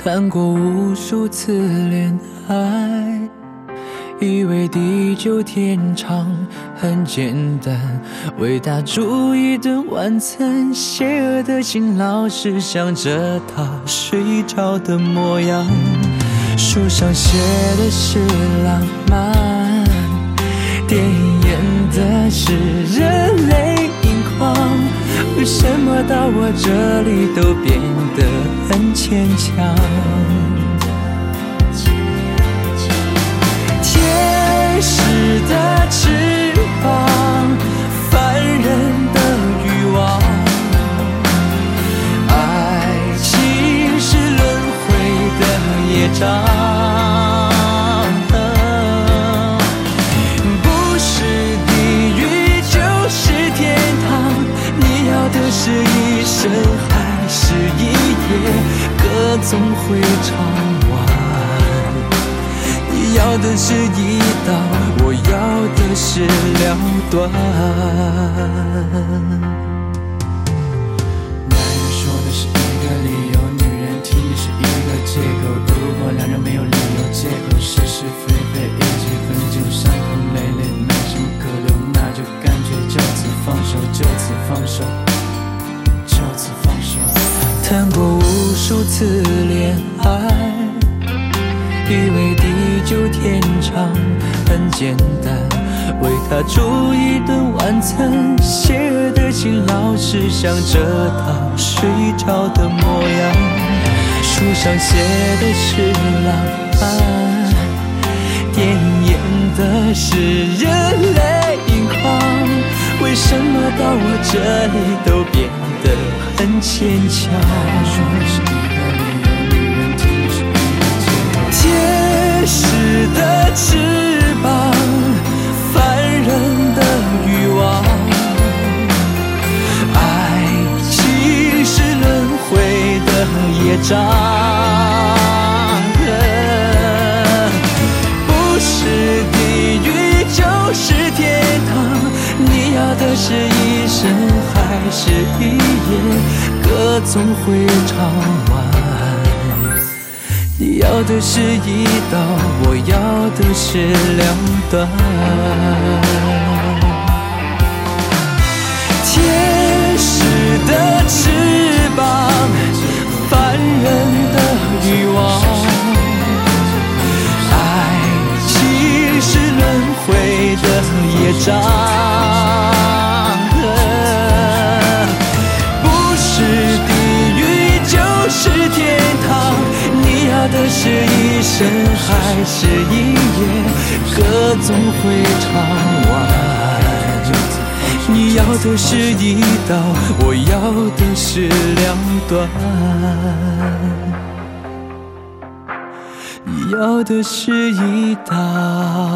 谈过无数次恋爱，以为地久天长很简单，为他煮一顿晚餐，邪恶的心老是想着他睡着的模样。书上写的是浪漫，电影演的是热泪盈眶，为什么到我这里都变得很牵强？天使的翅膀，凡人的欲望，爱情是轮回的业障。的是一生还是一夜，歌总会唱完。你要的是一刀，我要的是两断。男人说的是一个理由，女人听的是一个借口。如果两人没有理由借口，是是非非，一起分就伤痕累累，没什么可留，那就干脆就此放手，就此放手。谈过无数次恋爱，以为地久天长很简单，为他煮一顿晚餐，邪恶的心老是想着他睡着的模样。书上写的是浪漫，电影演的是热泪盈眶，为什么到我这里都变得很牵强？天使的翅膀，凡人的欲望，爱情是轮回的业障。不是地狱就是天堂，你要的是一生还是一夜，歌总会唱完。你要的是一刀，我要的是两断。天使的翅膀，凡人的欲望，爱情是轮回的业障。不是地狱就是天堂，你要的是一生还是一夜，歌总会唱完。你要的是一刀，我要的是两断。你要的是一刀。